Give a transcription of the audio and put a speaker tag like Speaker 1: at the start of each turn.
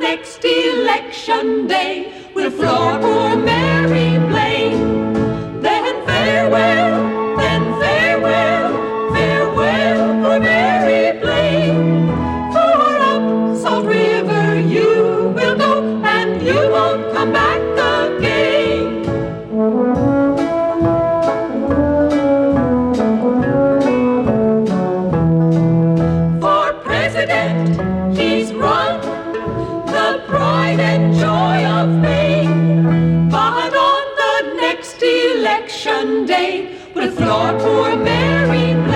Speaker 1: next election day, we'll floor poor Mary Blaine. Then farewell, farewell, poor Mary Blaine. For up Salt River you will go, and you won't come back again. For president he's run, the pride and joy of Maine. But on the next election day, we'll floor poor Mary Blaine.